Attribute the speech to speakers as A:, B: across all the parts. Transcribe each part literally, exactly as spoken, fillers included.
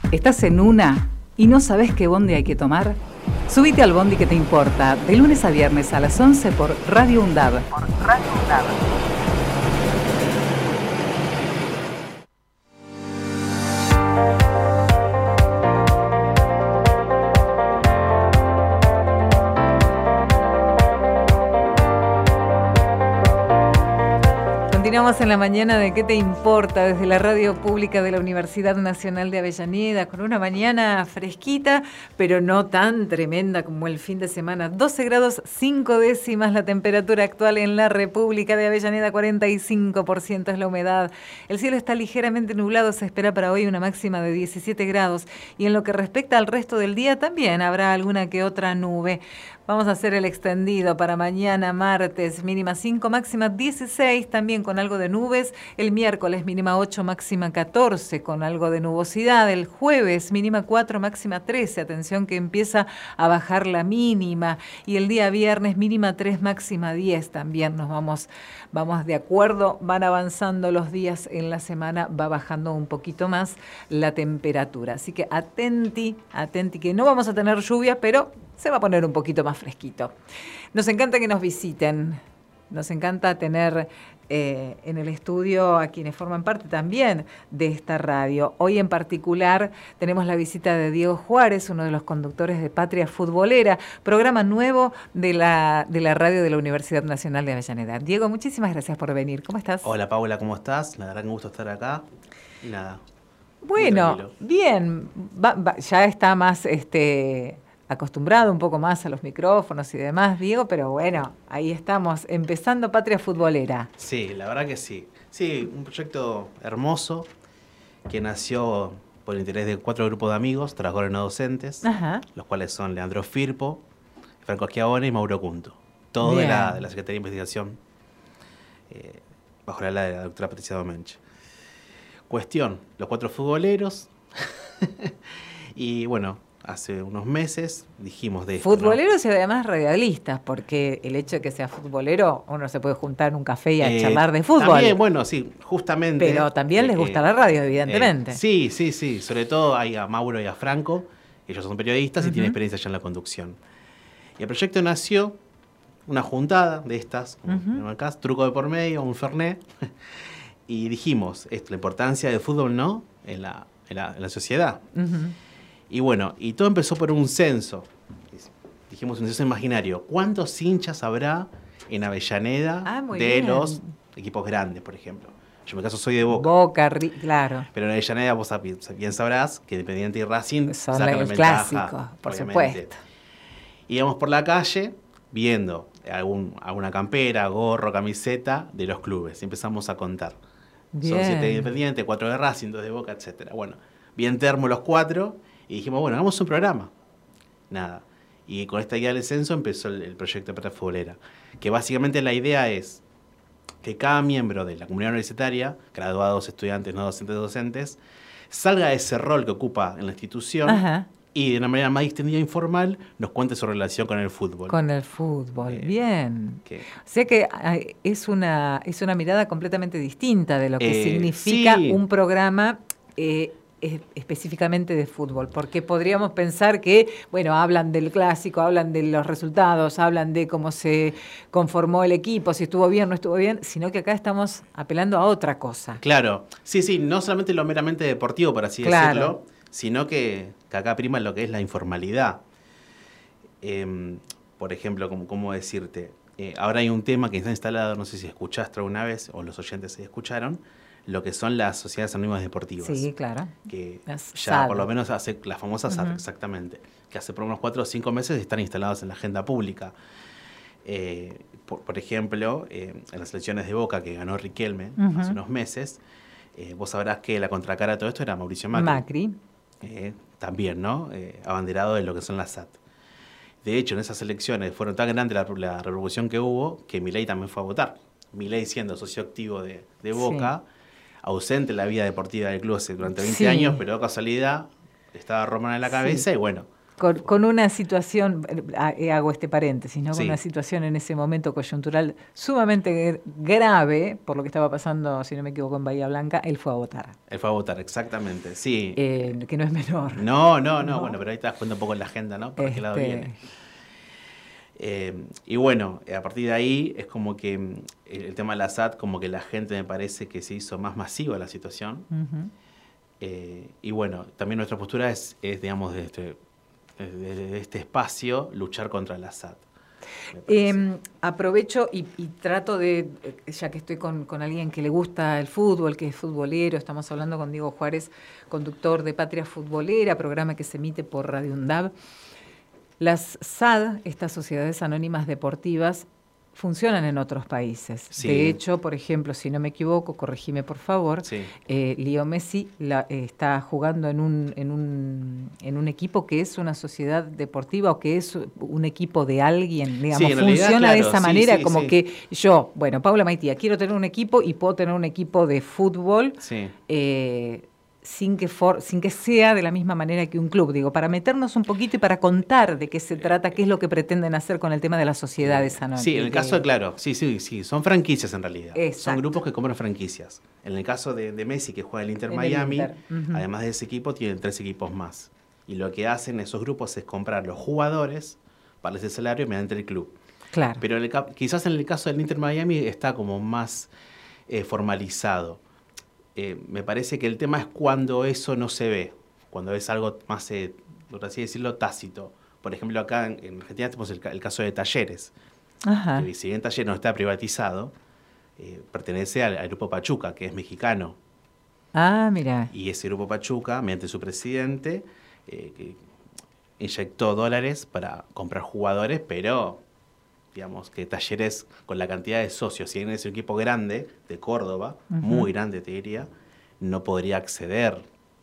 A: ¿Estás en una y no sabes qué bondi hay que tomar? Subite al bondi que te importa, de lunes a viernes a las once por Radio UNDAB. Por Radio UNDAB. Continuamos en la mañana de ¿Qué te importa? Desde la radio pública de la Universidad Nacional de Avellaneda, con una mañana fresquita, pero no tan tremenda como el fin de semana. doce grados cinco décimas la temperatura actual en la República de Avellaneda, cuarenta y cinco por ciento es la humedad. El cielo está ligeramente nublado, se espera para hoy una máxima de diecisiete grados. Y en lo que respecta al resto del día también habrá alguna que otra nube. Vamos a hacer el extendido para mañana martes, mínima cinco, máxima dieciséis, también con algo de nubes. El miércoles mínima ocho, máxima catorce, con algo de nubosidad. El jueves mínima cuatro, máxima trece. Atención que empieza a bajar la mínima. Y el día viernes mínima tres, máxima diez. También nos vamos, vamos de acuerdo, van avanzando los días en la semana, va bajando un poquito más la temperatura. Así que atenti, atenti que no vamos a tener lluvia, pero se va a poner un poquito más fresquito. Nos encanta que nos visiten, nos encanta tener eh, en el estudio a quienes forman parte también de esta radio. Hoy en particular tenemos la visita de Diego Juárez, uno de los conductores de Patria Futbolera, programa nuevo de la, de la radio de la Universidad Nacional de Avellaneda. Diego, muchísimas gracias por venir. ¿Cómo estás?
B: Hola Paula, ¿cómo estás? La verdad que me gusta estar acá. Y nada.
A: Bueno, bien, va, va, ya está más... este acostumbrado un poco más a los micrófonos y demás, Diego, pero bueno, ahí estamos, empezando Patria Futbolera.
B: Sí, la verdad que sí. Sí, un proyecto hermoso que nació por el interés de cuatro grupos de amigos, trabajadores no docentes, Ajá. los cuales son Leandro Firpo, Franco Schiavone y Mauro Cunto. Todo de la, de la Secretaría de Investigación, eh, bajo la ala de la doctora Patricia Domenech. Cuestión, los cuatro futboleros, y bueno, hace unos meses dijimos de esto,
A: futboleros,
B: ¿no?
A: Y además radialistas, porque el hecho de que sea futbolero, uno se puede juntar en un café y a
B: eh,
A: charlar de fútbol.
B: También, bueno, sí, justamente.
A: Pero también les gusta eh, la radio, evidentemente.
B: Eh, sí, sí, sí. Sobre todo hay a Mauro y a Franco, ellos son periodistas uh-huh. y tienen experiencia ya en la conducción. Y el proyecto nació, una juntada de estas, uh-huh. acá, truco de por medio, un fernet, y dijimos esto, la importancia del fútbol, ¿no? En la, en la, en la sociedad. Uh-huh. Y bueno, y todo empezó por un censo. Dijimos un censo imaginario. ¿Cuántos hinchas habrá en Avellaneda
A: ah,
B: de
A: bien.
B: los equipos grandes, por ejemplo? Yo en mi caso soy de Boca.
A: Boca, claro.
B: Pero en Avellaneda vos bien sabrás que Independiente y Racing
A: son
B: sacan
A: el
B: ventaja,
A: clásico, por
B: obviamente.
A: Supuesto.
B: Íbamos por la calle viendo algún, alguna campera, gorro, camiseta de los clubes. Y empezamos a contar. Bien. Son siete de Independiente, cuatro de Racing, dos de Boca, etcétera. Bueno, bien termo los cuatro. Y dijimos, bueno, hagamos un programa. Nada. Y con esta guía del censo empezó el, el proyecto de Patria Futbolera. Que básicamente la idea es que cada miembro de la comunidad universitaria, graduados, estudiantes, no docentes, docentes, salga de ese rol que ocupa en la institución Ajá. y de una manera más extendida e informal nos cuente su relación con el fútbol.
A: Con el fútbol, eh, bien. ¿Qué? O sea que es una, es una mirada completamente distinta de lo que eh, significa sí. un programa eh, específicamente de fútbol, porque podríamos pensar que, bueno, hablan del clásico, hablan de los resultados, hablan de cómo se conformó el equipo, si estuvo bien o no estuvo bien, sino que acá estamos apelando a otra cosa.
B: Claro, sí, sí, no solamente lo meramente deportivo, por así claro. decirlo, sino que, que acá prima lo que es la informalidad. Eh, por ejemplo, como, ¿cómo decirte? Eh, ahora hay un tema que está instalado, no sé si escuchaste alguna vez, o los oyentes se escucharon, lo que son las sociedades anónimas deportivas.
A: Sí, claro.
B: Que
A: las
B: ya S A D. Por lo menos hace las famosas uh-huh. S A D, exactamente. Que hace por unos cuatro o cinco meses están instaladas en la agenda pública. Eh, por, por ejemplo, eh, en las elecciones de Boca que ganó Riquelme uh-huh. hace unos meses, eh, vos sabrás que la contracara de todo esto era Mauricio Macri.
A: Macri.
B: Eh, también, ¿no? Eh, abanderado de lo que son las S A D. De hecho, en esas elecciones fueron tan grandes la, la repercusión que hubo que Milei también fue a votar. Milei siendo socio activo de, de Boca... Sí. ausente en la vida deportiva del club durante veinte sí. años, pero de casualidad estaba Román en la cabeza sí. y bueno,
A: con, con una situación, eh, hago este paréntesis, ¿no? Con
B: Sí.
A: una situación en ese momento coyuntural sumamente grave, por lo que estaba pasando, si no me equivoco, en Bahía Blanca, él fue a votar.
B: Él fue a votar, exactamente, sí.
A: Eh, que no es menor.
B: No, no, no,
A: ¿no?
B: bueno, pero ahí te das cuenta un poco en la agenda, ¿no? ¿Para qué lado
A: Este,
B: viene? Eh, y bueno, a partir de ahí es como que el, el tema de la S A T, como que la gente me parece que se hizo más masiva la situación.
A: Uh-huh.
B: Eh, y bueno, también nuestra postura es, es digamos, de este, de, de este espacio, luchar contra la S A T.
A: Eh, aprovecho y, y trato de, ya que estoy con, con alguien que le gusta el fútbol, que es futbolero, estamos hablando con Diego Juárez, conductor de Patria Futbolera, programa que se emite por Radio UNDAB. Las S A D, estas sociedades anónimas deportivas, funcionan en otros países.
B: Sí.
A: De hecho, por ejemplo, si no me equivoco, corregime por favor,
B: Sí.
A: eh, Leo Messi la, eh, está jugando en un, en, un, en un equipo que es una sociedad deportiva o que es un equipo de alguien, digamos,
B: Sí, en
A: funciona
B: realidad,
A: de
B: claro,
A: esa
B: sí,
A: manera,
B: sí,
A: como
B: sí.
A: que yo, bueno, Paula Maitía, quiero tener un equipo y puedo tener un equipo de fútbol.
B: Sí.
A: Eh, sin que, for, sin que sea de la misma manera que un club, digo, para meternos un poquito y para contar de qué se trata, qué es lo que pretenden hacer con el tema de las sociedades anónimas.
B: Sí, en el caso de, claro, sí, sí, sí, son franquicias en realidad.
A: Exacto.
B: Son grupos que compran franquicias. En el caso de, de Messi, que juega en el Inter
A: En
B: Miami,
A: el Inter. Uh-huh.
B: además de ese equipo, tienen tres equipos más. Y lo que hacen esos grupos es comprar los jugadores para ese salario mediante el club.
A: Claro.
B: Pero en el, quizás en el caso del Inter Miami está como más eh, formalizado. Eh, me parece que el tema es cuando eso no se ve, cuando es algo más, eh, por así decirlo, tácito. Por ejemplo, acá en, en Argentina tenemos el, el caso de Talleres.
A: Ajá.
B: Que si bien Talleres no está privatizado, eh, pertenece al, al Grupo Pachuca, que es mexicano.
A: Ah, mira.
B: Y ese Grupo Pachuca, mediante su presidente, eh, que inyectó dólares para comprar jugadores, pero digamos que Talleres, con la cantidad de socios, si bien es un equipo grande de Córdoba, uh-huh. muy grande te diría, no podría acceder.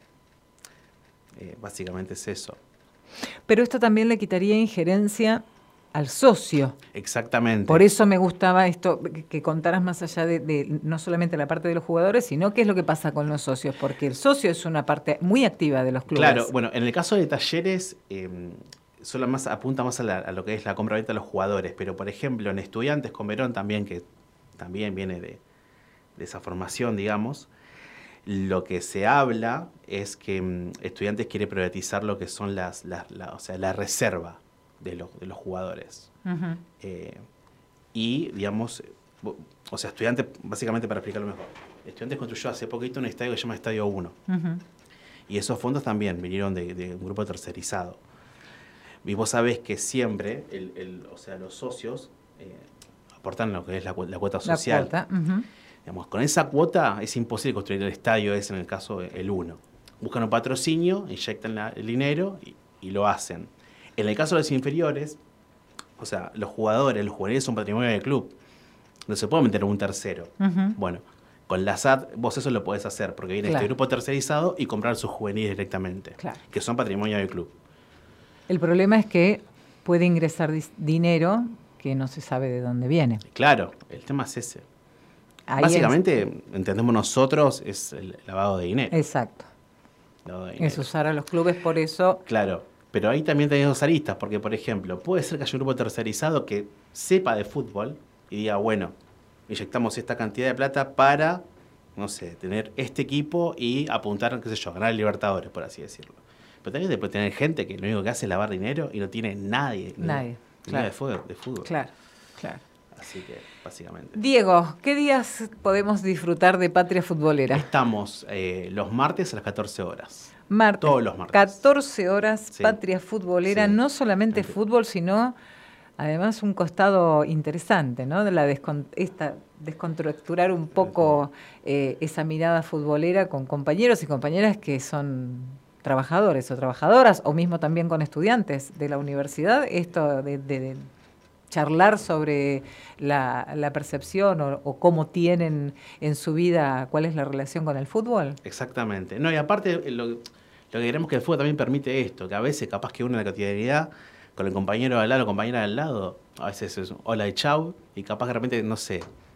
B: Eh, básicamente es eso.
A: Pero esto también le quitaría injerencia al socio.
B: Exactamente.
A: Por eso me gustaba esto, que, que contaras más allá de, de no solamente la parte de los jugadores, sino qué es lo que pasa con los socios, porque el socio es una parte muy activa de los clubes.
B: Claro, bueno, en el caso de Talleres, eh, solo más apunta más a, la, a lo que es la compra-venta de los jugadores, pero por ejemplo en Estudiantes con Verón también, que también viene de, de esa formación, digamos, lo que se habla es que um, Estudiantes quiere privatizar lo que son las, las la, o sea, la reserva de los, de los jugadores. Uh-huh. Eh, y, digamos, o sea, Estudiantes, básicamente para explicarlo mejor, Estudiantes construyó hace poquito un estadio que se llama Estadio uno. Uh-huh. Y esos fondos también vinieron de, de un grupo tercerizado. Y vos sabés que siempre, el, el, o sea, los socios eh, aportan lo que es la, la cuota social.
A: La cuota. Uh-huh.
B: Digamos, con esa cuota es imposible construir el estadio, es en el caso el uno. Buscan un patrocinio, inyectan la, el dinero y, y lo hacen. En el caso de los inferiores, o sea, los jugadores, los juveniles son patrimonio del club. No se puede meter un tercero. Uh-huh. Bueno, con la S A T vos eso lo podés hacer, porque viene claro. este grupo tercerizado y comprar sus juveniles directamente, claro. que son patrimonio del club.
A: El problema es que puede ingresar dinero que no se sabe de dónde viene.
B: Claro, el tema es ese. Ahí Básicamente, es... entendemos nosotros, es el lavado de dinero.
A: Exacto.
B: Lavado de dinero.
A: Es usar a los clubes por eso.
B: Claro, pero ahí también tenés dos aristas, porque por ejemplo, puede ser que haya un grupo tercerizado que sepa de fútbol y diga, bueno, inyectamos esta cantidad de plata para, no sé, tener este equipo y apuntar, qué sé yo, ganar el Libertadores, por así decirlo. Pero también después tener gente que lo único que hace es lavar dinero y no tiene nadie.
A: Nadie.
B: Ni
A: claro.
B: nada de fútbol, de fútbol.
A: Claro, claro.
B: Así que, básicamente.
A: Diego, ¿qué días podemos disfrutar de Patria Futbolera?
B: Estamos eh, los martes a las catorce horas.
A: Martes.
B: Todos los martes.
A: catorce horas, sí. Patria Futbolera,
B: sí.
A: no solamente sí. fútbol, sino además un costado interesante, ¿no? De la descon esta descontracturar un poco eh, esa mirada futbolera con compañeros y compañeras que son trabajadores o trabajadoras, o mismo también con estudiantes de la universidad, esto de, de, de charlar sobre la, la percepción o, o cómo tienen en su vida, cuál es la relación con el fútbol.
B: Exactamente. No, y aparte, lo, lo que queremos que el fútbol también permite esto, que a veces capaz que uno en la cotidianidad, con el compañero de al lado o compañera de al lado, a veces es hola y chau, y capaz que de repente, no sé,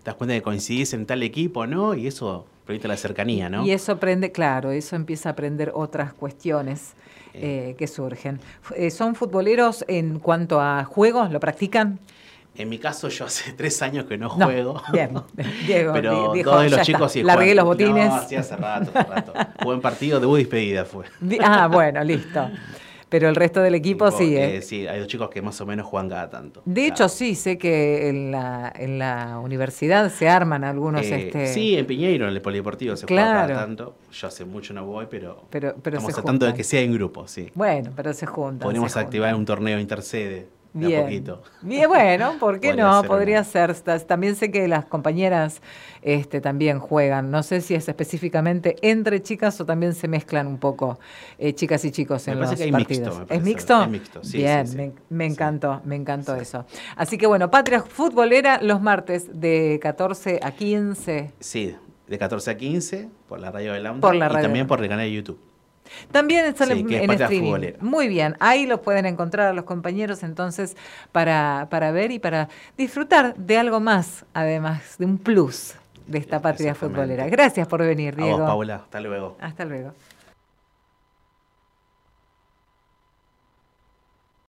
B: te das cuenta que coincidís en tal equipo, ¿no? Y eso permite la cercanía, ¿no?
A: Y eso aprende, claro, eso empieza a aprender otras cuestiones eh, que surgen. Eh, ¿Son futboleros en cuanto a juegos? ¿Lo practican?
B: En mi caso, yo hace tres años que no
A: No,
B: juego.
A: bien, Diego,
B: pero
A: dijo,
B: dos de los
A: ya
B: chicos
A: está,
B: sí
A: largué
B: juegan.
A: los botines.
B: No, sí, hace rato, hace rato. Buen partido, debut y despedida fue.
A: Ah, bueno, listo. Pero el resto del equipo
B: Tipo,
A: sí,
B: eh,
A: ¿eh?
B: Sí, hay dos chicos que más o menos juegan cada tanto.
A: De hecho,
B: Cada-
A: sí, sé que en la, en la universidad se arman algunos...
B: Eh,
A: este,
B: Sí, en Piñeiro, en el polideportivo se
A: Claro.
B: juega cada tanto. Yo hace mucho no voy, pero,
A: Pero- pero
B: estamos
A: se
B: tratando de
A: juntan.
B: que sea en grupo, sí.
A: Bueno, pero se juntan.
B: Podríamos
A: se
B: activar
A: juntan.
B: un torneo intersede de a
A: Bien.
B: poquito.
A: Bien, bueno, ¿por qué
B: Podría
A: no?
B: ser
A: Podría
B: una-
A: ser. Estás- También sé que las compañeras este, también juegan. No sé si es específicamente entre chicas o también se mezclan un poco eh, chicas y chicos
B: Me
A: en
B: parece
A: los
B: que hay
A: partidos.
B: mixto, me
A: ¿Es
B: parece.
A: mixto?
B: Es mixto, sí,
A: Bien,
B: sí, sí.
A: me, me
B: Sí.
A: encantó, me encantó
B: Sí.
A: eso. Así que bueno, Patria Futbolera los martes de catorce a quince.
B: Sí, de catorce a quince por la radio de Lambda
A: Por la radio
B: y también
A: de
B: por el canal de YouTube.
A: También sale
B: Sí, que es
A: en
B: Patria
A: streaming.
B: Futbolera.
A: Muy bien, ahí los pueden encontrar a los compañeros entonces para, para ver y para disfrutar de algo más, además de un plus de esta patria
B: Exactamente.
A: futbolera. Gracias por venir,
B: A
A: Diego.
B: vos, Paula. Hasta luego.
A: Hasta luego.